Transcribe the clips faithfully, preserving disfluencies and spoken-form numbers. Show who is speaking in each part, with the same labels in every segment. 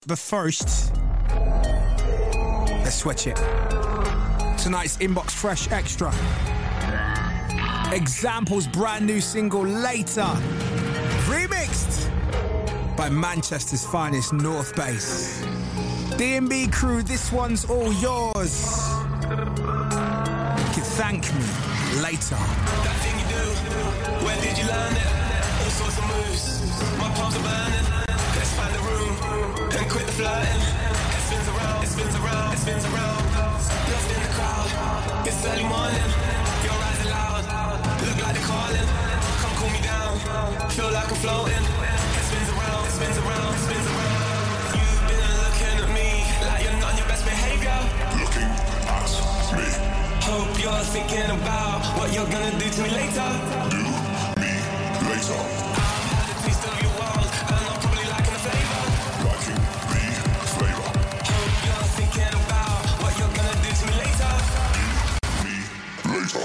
Speaker 1: But first, let's switch it. Tonight's Inbox Fresh Extra. Example's brand new single, Later. Remixed by Manchester's finest, North Bass. D and B crew, this one's all yours. You can thank me later.
Speaker 2: That thing you do, where did you learn it? All sorts of moves, my palms are burning. Let's find a room and quit the flirting. It spins around, it spins around, it spins around. Lost in the crowd, it's early morning. Your eyes are loud, look like they're calling. Come cool me down, feel like I'm floating. It spins around, it spins around, it spins around. You've been looking at me like you're not on your best behavior.
Speaker 3: Looking at me.
Speaker 2: Hope you're thinking about what you're gonna do to me later.
Speaker 3: Do me later.
Speaker 2: I've had a taste of your world, and I'm probably liking the flavor.
Speaker 3: Liking the flavor.
Speaker 2: Hope you're thinking about what you're gonna do to me later.
Speaker 3: Do me later.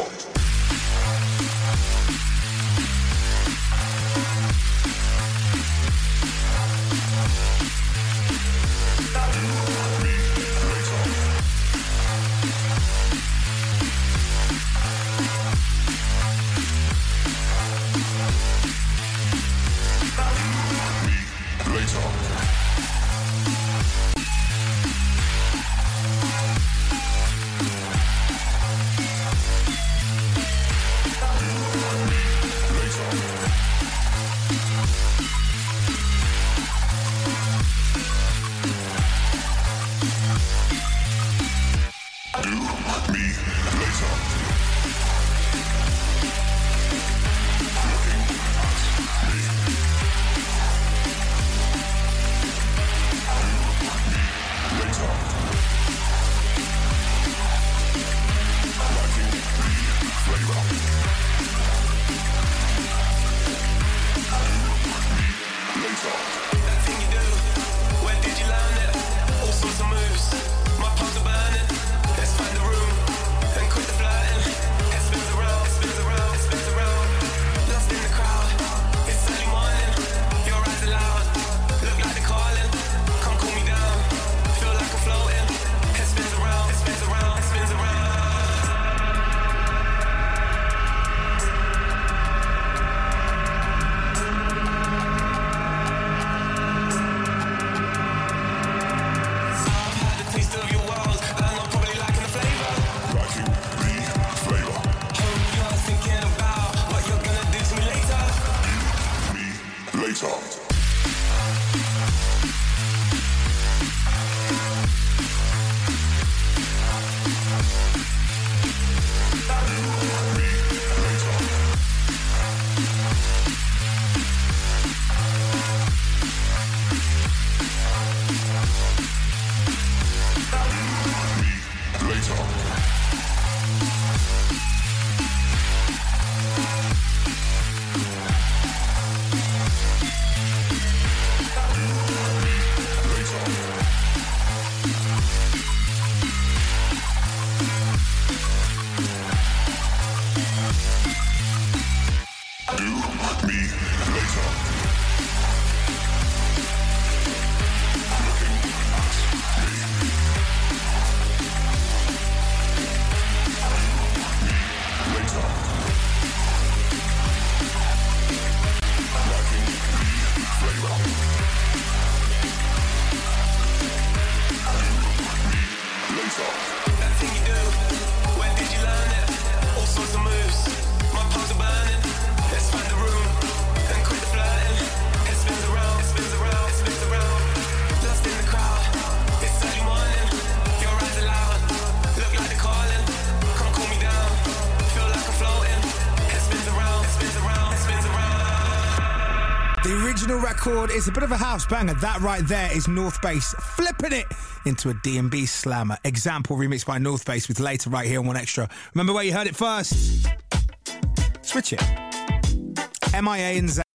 Speaker 1: It's a bit of a house banger. That right there is North Bass flipping it into a D and B slammer. Example remixed by North Bass with Later right here on One Extra. Remember where you heard it first? Switch it. M I A and Z.